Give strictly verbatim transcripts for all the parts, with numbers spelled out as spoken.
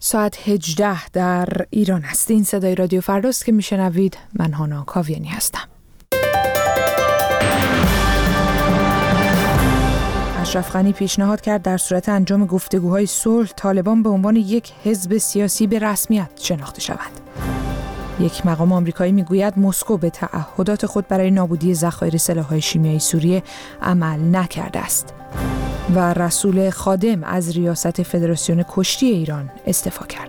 ساعت هجده در ایران است. این صدای رادیو فرداست که میشنوید. من هانا کاویانی هستم. اشرف غنی پیشنهاد کرد در صورت انجام گفتگوهای صلح طالبان به عنوان یک حزب سیاسی به رسمیت شناخته شوند. یک مقام آمریکایی میگوید مسکو به تعهدات خود برای نابودی ذخایر سلاح‌های شیمیایی سوریه عمل نکرده است. و رسول خادم از ریاست فدراسیون کشتی ایران استعفا کرد.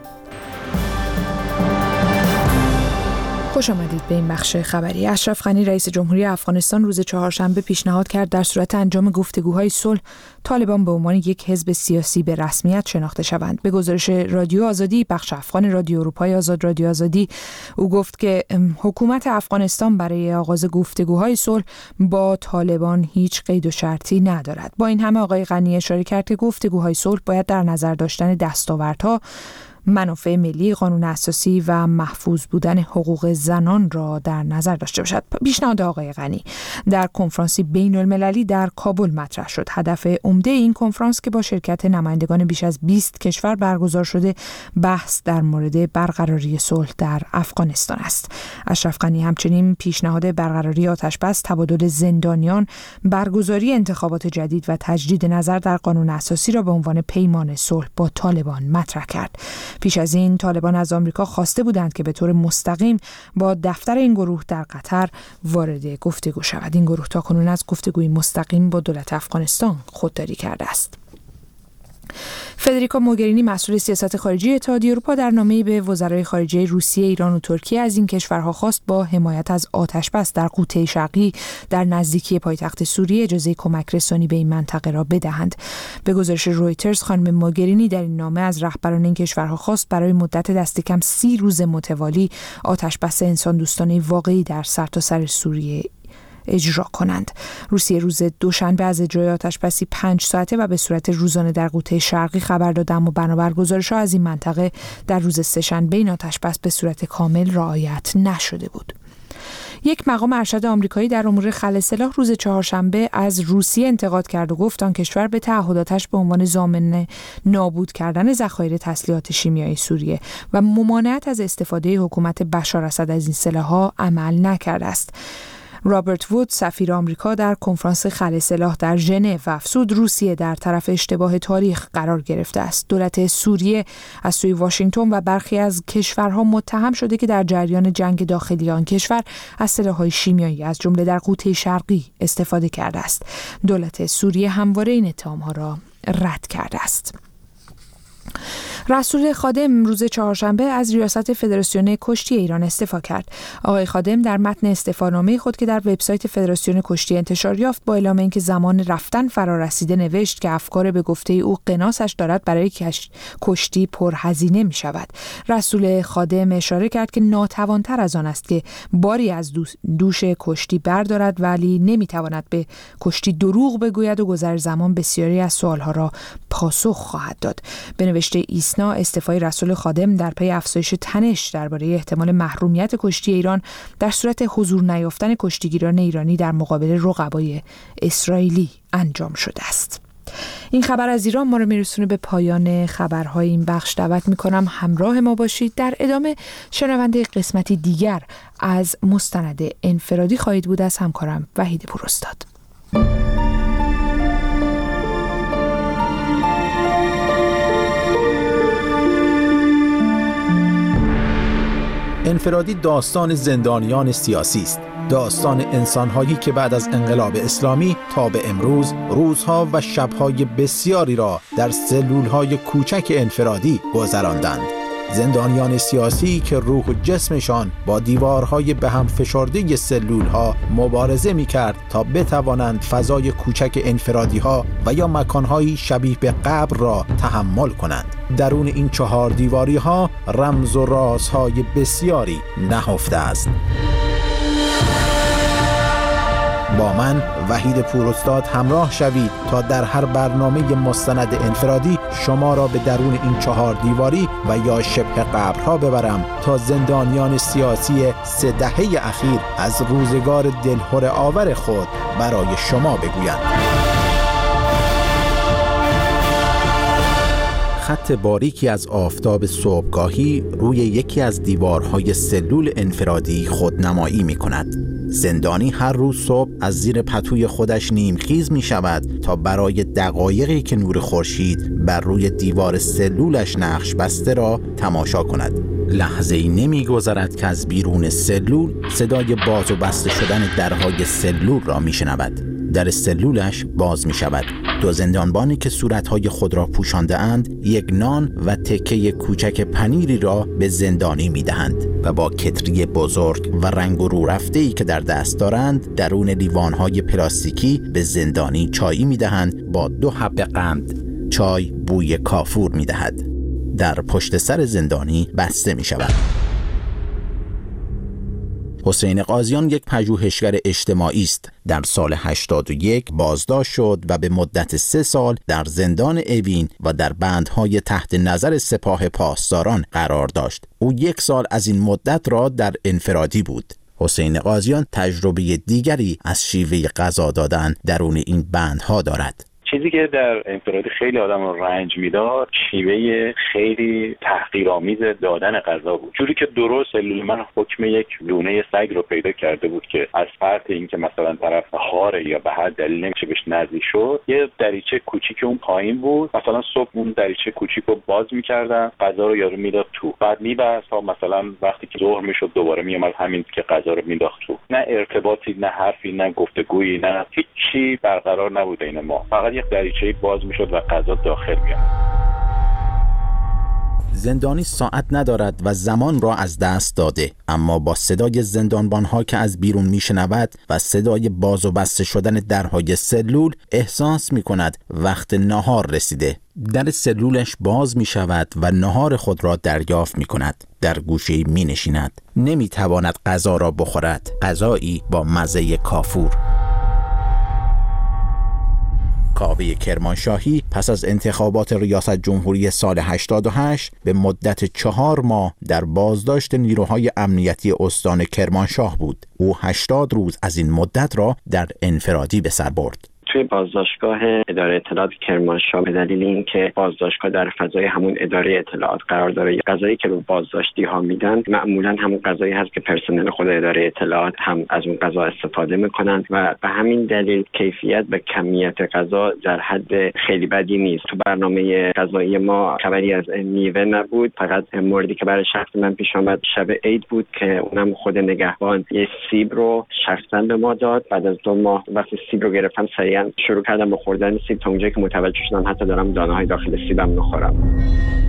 خوش آمدید به این بخش خبری. اشرف غنی رئیس جمهوری افغانستان روز چهارشنبه پیشنهاد کرد در صورت انجام گفتگوهای صلح طالبان به عنوان یک حزب سیاسی به رسمیت شناخته شوند. به گزارش رادیو آزادی، بخش افغان رادیو اروپای آزاد رادیو آزادی، او گفت که حکومت افغانستان برای آغاز گفتگوهای صلح با طالبان هیچ قید و شرطی ندارد. با این همه آقای غنی اشاره کرد که گفتگوهای صلح باید در نظر داشتن دستاوردها، منافع ملی، قانون اساسی و محفوظ بودن حقوق زنان را در نظر داشته باشد. پیشنهاد آقای غنی در کنفرانسی بین المللی در کابل مطرح شد. هدف عمده این کنفرانس که با شرکت نمایندگان بیش از بیست کشور برگزار شده، بحث در مورد برقراری صلح در افغانستان است. اشرف غنی همچنین پیشنهاد برقراری آتش‌بس، تبادل زندانیان، برگزاری انتخابات جدید و تجدید نظر در قانون اساسی را به عنوان پیمان صلح با طالبان مطرح کرد. پیش از این طالبان از آمریکا خواسته بودند که به طور مستقیم با دفتر این گروه در قطر وارد گفتگو شود. این گروه تاکنون از گفتگوی مستقیم با دولت افغانستان خودداری کرده است. فدریکا موگرینی مسئول سیاست خارجی اتحادیه اروپا در نامه‌ای به وزرای خارجه روسیه، ایران و ترکیه از این کشورها خواست با حمایت از آتش‌بس در غوطه شرقی در نزدیکی پایتخت سوریه اجازه کمک رسانی به این منطقه را بدهند. به گزارش رویترز، خانم موگرینی در این نامه از رهبران این کشورها خواست برای مدت دست کم سی روز متوالی آتش‌بس انسان دوستانه واقعی در سرتاسر سوریه اجرا کنند. روسیه روز دوشنبه از اجرای آتش‌بسی پنج ساعته و به صورت روزانه در غوطه شرقی خبر داد، اما بنابر گزارش‌ها از این منطقه در روز سه‌شنبه این آتش‌بس به صورت کامل رعایت نشده بود. یک مقام ارشد آمریکایی در امور خلع سلاح روز چهارشنبه از روسیه انتقاد کرد و گفت آن کشور به تعهداتش به عنوان ضامن نابود کردن ذخایر تسلیحات شیمیایی سوریه و ممانعت از استفاده حکومت بشار اسد از این سلاح‌ها عمل نکرده است. رابرت وود، سفیر آمریکا در کنفرانس خلع سلاح در ژنو، افزود روسیه در طرف اشتباه تاریخ قرار گرفته است. دولت سوریه از سوی واشنگتن و برخی از کشورها متهم شده که در جریان جنگ داخلی آن کشور از سلاح‌های شیمیایی از جمله در غوطه شرقی استفاده کرده است. دولت سوریه همواره این اتهام‌ها را رد کرده است. رسول خادم روز چهارشنبه از ریاست فدراسیون کشتی ایران استعفا کرد. آقای خادم در متن استعفانامه خود که در وبسایت فدراسیون کشتی انتشار یافت با اعلام اینکه زمان رفتن فرا رسیده نوشت که افکار به گفته او قناسش دارد برای کشتی پرهزینه می شود. رسول خادم اشاره کرد که ناتوانتر از آن است که باری از دوش کشتی بردارد، ولی نمی تواند به کشتی دروغ بگوید و گذر زمان بسیاری از سوالها را پاسخ خواهد داد. به نوشته ایسنا، استعفای رسول خادم در پی افزایش تنش درباره احتمال محرومیت کشتی ایران در صورت حضور نیافتن کشتیگیران ایرانی در مقابل رقبای اسرائیلی انجام شده است. این خبر از ایران ما رو میرسونه به پایان خبرهای این بخش. دعوت میکنم همراه ما باشید. در ادامه شنونده قسمتی دیگر از مستند انفرادی خواهید بود از همکارم وحید پوراستاد. انفرادی داستان زندانیان سیاسی است، داستان انسان‌هایی که بعد از انقلاب اسلامی تا به امروز روزها و شب‌های بسیاری را در سلول‌های کوچک انفرادی گذراندند. زندانیان سیاسی که روح و جسمشان با دیوارهای به هم فشرده سلول‌ها مبارزه می‌کرد تا بتوانند فضای کوچک انفرادی‌ها و یا مکان‌هایی شبیه به قبر را تحمل کنند. درون این چهار دیواری‌ها رمز و رازهای بسیاری نهفته است. با من وحید پوراستاد همراه شوید تا در هر برنامه مستند انفرادی شما را به درون این چهار دیواری و یا شبه قبرها ببرم تا زندانیان سیاسی سه دهه اخیر از روزگار دلهره آور خود برای شما بگویند. خط باریکی از آفتاب صبحگاهی روی یکی از دیوارهای سلول انفرادی خودنمایی می کند. زندانی هر روز صبح از زیر پتوی خودش نیمخیز می شود تا برای دقایقی که نور خورشید بر روی دیوار سلولش نقش بسته را تماشا کند. لحظه‌ای نمی‌گذرد که از بیرون سلول صدای باز و بسته شدن درهای سلول را می‌شنود. در سلولش باز می‌شود. دو زندانبانی که صورت‌های خود را پوشانده اند، یک نان و تکه کوچک پنیری را به زندانی می‌دهند و با کتری بزرگ و رنگ و رو رفته‌ای که در دست دارند، درون لیوان‌های پلاستیکی به زندانی چایی می‌دهند با دو حب قند. چای بوی کافور می‌دهد. در پشت سر زندانی بسته می شود. حسین قاضیان یک پژوهشگر اجتماعی است. در سال هشتاد و یک بازداشت شد و به مدت سه سال در زندان اوین و در بندهای تحت نظر سپاه پاسداران قرار داشت. او یک سال از این مدت را در انفرادی بود. حسین قاضیان تجربه دیگری از شیوه غذا دادن درون این بندها دارد. چیزی که در انفرادی خیلی آدم رو رنج میداد شیوه خیلی تحقیرآمیز دادن غذا بود. جوری که درست سلول من حکم یک لونه سگ رو پیدا کرده بود که از فرط اینکه مثلا طرف خاره یا به هر دلیل نمیشه بهش نزدیک شد، یه دریچه کوچیک اون پایین بود، مثلا صبح اون دریچه کوچیک رو باز میکردن، غذا رو یارو میداد تو، بعد میبست تا مثلا وقتی که ظهر میشد دوباره میومد همین که غذا رو مینداخت تو. نه ارتباطی، نه حرفی، نه گفتگویی، نه هیچی برقرار نبود بین ما. فقط یک دریچه‌ای باز میشد و غذا داخل می‌آمد. زندانی ساعت ندارد و زمان را از دست داده، اما با صدای زندانبان‌ها که از بیرون میشنود و صدای باز و بسته شدن درهای سلول احساس می‌کند وقت نهار رسیده. در سلولش باز می‌شود و نهار خود را دریافت می‌کند. در گوشه‌ای می‌نشیند. نمی‌تواند غذا را بخورد. غذایی با مزه کافور. کاوه کرمانشاهی پس از انتخابات ریاست جمهوری سال هشتاد و هشت به مدت چهار ماه در بازداشت نیروهای امنیتی استان کرمانشاه بود. او هشتاد روز از این مدت را در انفرادی به سر برد. توی بازداشتگاه اداره اطلاعات کرمانشاه به دلیل اینکه بازداشتگاه در فضای همون اداره اطلاعات قرار داره، غذایی که رو بازداشتی ها میدن معمولا همون غذایی هست که پرسنل خود اداره اطلاعات هم از اون غذا استفاده میکنن و به همین دلیل کیفیت و کمیت غذا در حد خیلی بدی نیست. تو برنامه غذایی ما خبری از میوه نبود، فقط موردی که برای شخص من پیش آمد شب عید بود که اونم خود نگهبان یه سیب رو شخصا به ما داد. بعد از دو ماه وقتی سیب رو گرفتم سریعا شروع کردم به خوردن سیب تا اونجایی که متوجه شدم حتی دارم دانه‌های داخل سیبم می‌خورم.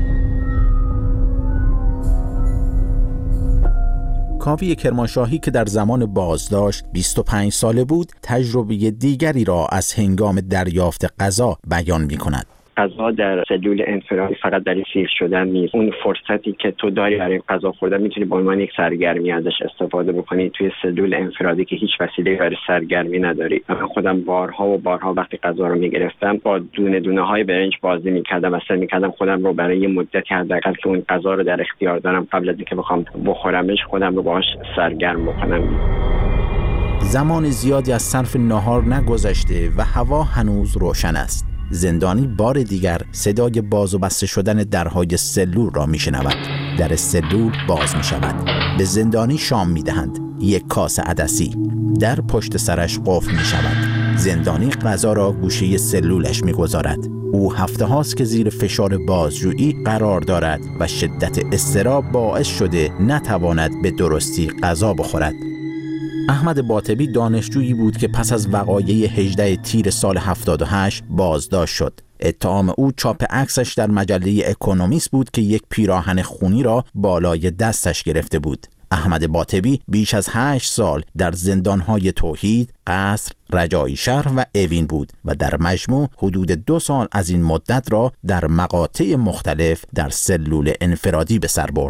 کاوه کرمانشاهی که در زمان بازداشت بیست و پنج ساله بود، تجربه دیگری را از هنگام دریافت غذا بیان می‌کند. غذا در سلول انفرادی فقط برای سیر شدن نیست. اون فرصتی که تو داری برای غذا خوردن میتونی به عنوان یک سرگرمی ازش استفاده بکنی. توی سلول انفرادی که هیچ وسیله‌ای برای سرگرمی نداری. من خودم بارها و بارها وقتی غذا رو میگرفتم با دونه دونه های برنج بازی میکردم و سعی میکردم خودم رو برای یه مدتی حداقل که اون غذا رو در اختیار دارم قبل از اینکه بخوام بخورمش خودم رو باهاش سرگرم بکنم. زمان زیادی از صرف نهار نگذشته و هوا هنوز روشن است. زندانی بار دیگر صدای باز و بسته شدن درهای سلول را میشنود. در سلول باز می شود. به زندانی شام می دهند. یک کاسه عدسی. در پشت سرش قفل می شود. زندانی غذا را گوشه سلولش می گذارد. او هفته هاست که زیر فشار بازجویی قرار دارد و شدت اضطراب باعث شده نتواند به درستی غذا بخورد. احمد باطبی دانشجویی بود که پس از وقایع هجده تیر سال هفتاد و هشت بازداشت شد. اتهام او چاپ عکسش در مجله اکونومیست بود که یک پیراهن خونی را بالای دستش گرفته بود. احمد باطبی بیش از هشت سال در زندانهای توحید، قصر، رجایی شهر و اوین بود و در مجموع حدود دو سال از این مدت را در مقاطع مختلف در سلول انفرادی به سر برد.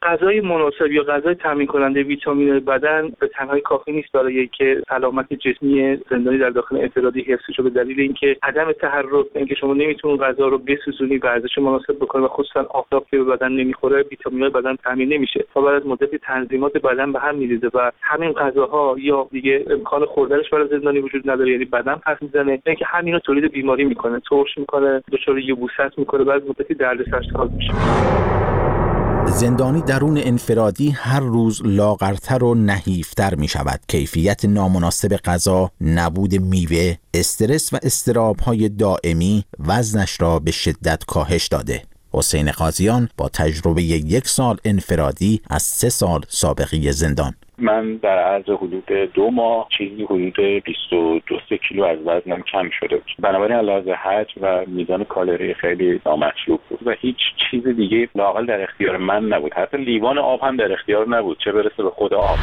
غذای مناسب یا غذای تامین کننده ویتامین بدن به تنهایی کافی نیست برای اینکه سلامت جسمی زندانی در داخل انفرادی حفظ شه، به دلیل اینکه عدم تحرک، اینکه شما نمیتونید غذا رو بسوزونی، ورزش مناسب بکنید و خصوصا آفتاب که به بدن نمیخوره، ویتامین‌های بدن تامین نمیشه و بعد از مدتی تنظیمات بدن به هم میریزه و همین غذاها یا دیگه امکان خوردنش برای زندانی وجود نداره، یعنی بدن پس میزنه، اینکه همین رو تولید بیماری میکنه، ترش میکنه، دچار یبوست میکنه، بعد مدتی دردسرساز میشه. زندانی درون انفرادی هر روز لاغرتر و نحیفتر می شود. کیفیت نامناسب غذا، نبود میوه، استرس و اضطراب‌های دائمی وزنش را به شدت کاهش داده. حسین قاضیان با تجربه یک سال انفرادی از سه سال سابقه زندان. من در عرض حدود دو ماه چیزی حدود بیست و دو کیلو از وزنم کم شده بود. بنابراین علاوه حجم و میزان کالری خیلی نامطلوب بود و هیچ چیز دیگه لااقل در اختیار من نبود. حتی لیوان آب هم در اختیار نبود، چه برسه به خود آب.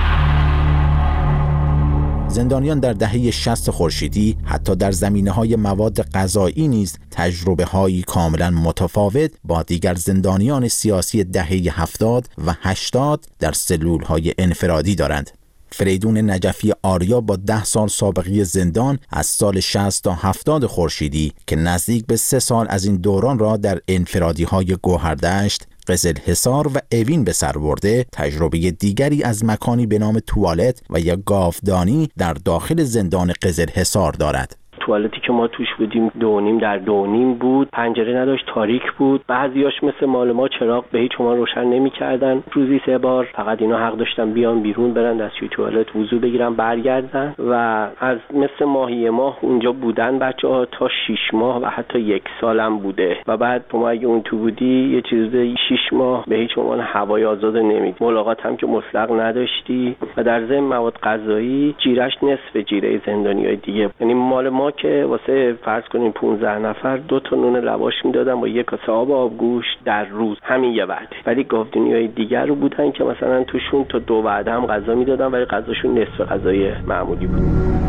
زندانیان در دهه شصت خورشیدی حتی در زمینه‌های مواد غذایی نیز تجربه‌هایی کاملا متفاوت با دیگر زندانیان سیاسی دهه هفتاد و هشتاد در سلول‌های انفرادی دارند. فریدون نجفی آریا با ده سال سابقه زندان از سال شصت تا هفتاد خورشیدی که نزدیک به سه سال از این دوران را در انفرادی‌های گوهردشت، قزلحصار و اوین به سر برده، تجربه دیگری از مکانی به نام توالت و یا گاودانی در داخل زندان قزلحصار دارد. توالتی که ما توش بودیم دو نیم در دو نیم بود، پنجره نداشت، تاریک بود. بعضیاش مثل مال ما چراغ به هیچ عنوان روشن نمی‌کردن. روزی سه بار فقط اینا حق داشتن بیان بیرون، برن دستشوی توالت وضو بگیرن برگردن و از مثل ماهی ماه اونجا بودن بچه‌ها تا شش ماه و حتی یک سالم بوده و بعد شما اگه اون تو بودی یه چیز شش ماه به هیچ عنوان هوای آزاد نمیدی. ملاقات هم که مطلق نداشتی و در ضمن مواد غذایی جیرش نصف جیره زندانیای دیگه. یعنی مال ما که واسه فرض کنیم پانزده نفر دو تا نون لواش میدادن با یک کاسه آب آبگوشت در روز، همین یه وعده. ولی گاودونیای دیگر رو بودن که مثلا توشون تا دو وعده هم غذا میدادن ولی غذاشون نصف غذای معمولی بود.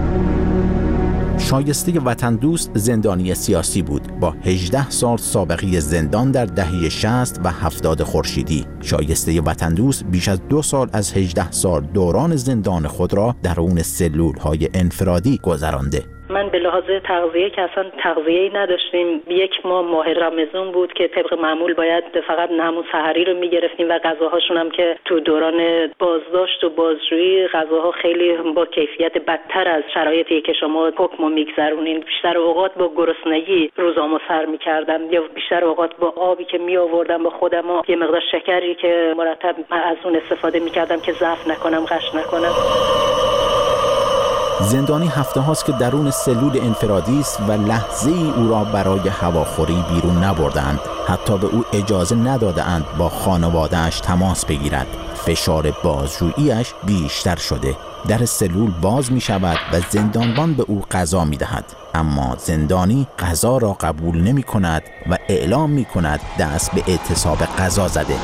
شایسته وطن دوست زندانی سیاسی بود با هجده سال سابقه زندان در دهه شصت و هفتاد خورشیدی. شایسته وطن دوست بیش از دو سال از هجده سال دوران زندان خود را درون سلول‌های انفرادی گذرانده. من به لحاظ تغذیه که اصلا تغذیه‌ای نداشتیم. یک ماه ماه رمضان بود که طبق معمول باید فقط همون سحری رو میگرفتیم و غذاهاشون هم که تو دوران بازداشت و بازجویی غذاها خیلی با کیفیت بدتر از شرایطی که شما حکمو میگذرونین. بیشتر اوقات با گرسنگی روزامو سر میکردم یا بیشتر اوقات با آبی که می آوردم با خودم و یه مقدار شکری که مرتب از اون استفاده میکردم که ضعف نکنم، غش نکنم. زندانی هفته هاست که درون سلول انفرادی است و لحظه ای او را برای هواخوری بیرون نبردند. حتی به او اجازه ندادند با خانواده‌اش تماس بگیرد. فشار بازجویی‌اش بیشتر شده. در سلول باز می شود و زندانبان به او غذا می دهد. اما زندانی غذا را قبول نمی کند و اعلام می کند دست به اعتصاب غذا زده.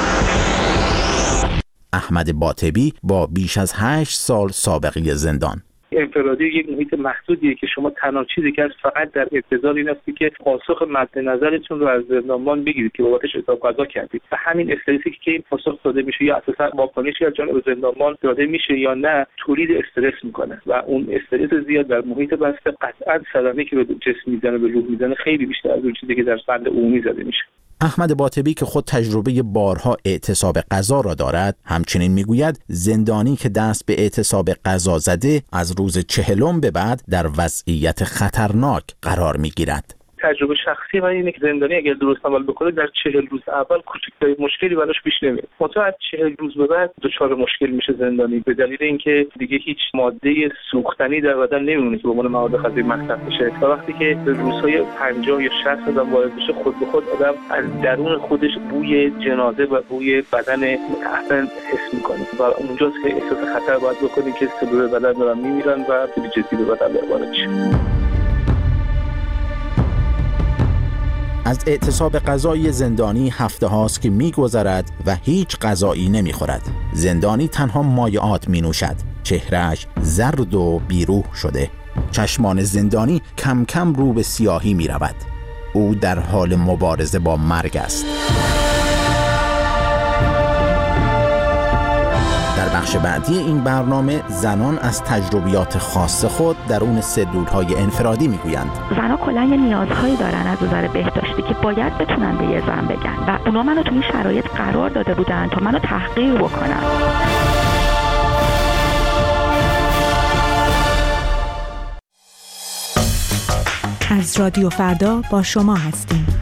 احمد باطبی با بیش از هشت سال سابقه زندان. انفرادی یک محیط محدودیه که شما تنها چیزی که فقط در انتظار این هستی که پاسخ مد نظرتون رو از زندانبان بگیرید که بابتش حساب قضا کردید و همین استرسی که این پاسخ داده میشه یا اساسا واکنشی از جانب زندانبان داده میشه یا نه تولید استرس میکنه و اون استرس زیاد در محیط بسته قطعا صدمه‌ای که به جسم میزنه به روح میزنه خیلی بیشتر از اون چیزی که در بند عمومی زده میشه. احمد باطبی که خود تجربه بارها اعتصاب غذا را دارد همچنین میگوید زندانی که دست به اعتصاب غذا زده از روز چهلم به بعد در وضعیت خطرناک قرار میگیرد. تجربه شخصی من اینه که زندانی اگر درست عمل بکنه در چهل روز اول کوچکترین مشکلی براش پیش نمیاد. منتها از چهل روز به بعد دچار مشکل میشه زندانی به دلیل اینکه دیگه هیچ ماده سوختنی در بدن نمیمونه که به عنوان مواد غذایی مصرف بشه. تا وقتی که به روزهای پنجاه یا شصت آدم وارد بشه خود به خود آدم از درون خودش بوی جنازه و بوی بدن متعفن حس میکنه و اونجاست که احساس خطر باید بکنه که سلول بدن دارن میمیرن و خیلی جدی به بدن وارد میشه. از اعتصاب غذایی زندانی هفته هاست که می گذرد و هیچ غذایی نمی خورد. زندانی تنها مایعات می نوشد. چهرهش زرد و بیروح شده. چشمان زندانی کم کم رو به سیاهی می رود. او در حال مبارزه با مرگ است. در بخش بعدی این برنامه زنان از تجربیات خاص خود درون سلول‌های انفرادی میگویند. زنها کلا یه نیازهایی دارن از نظر بهداشتی که باید بتونن به یه زن بگن و اونا منو تو این شرایط قرار داده بودن تا منو تحقیر بکنن. از رادیو فردا با شما هستیم.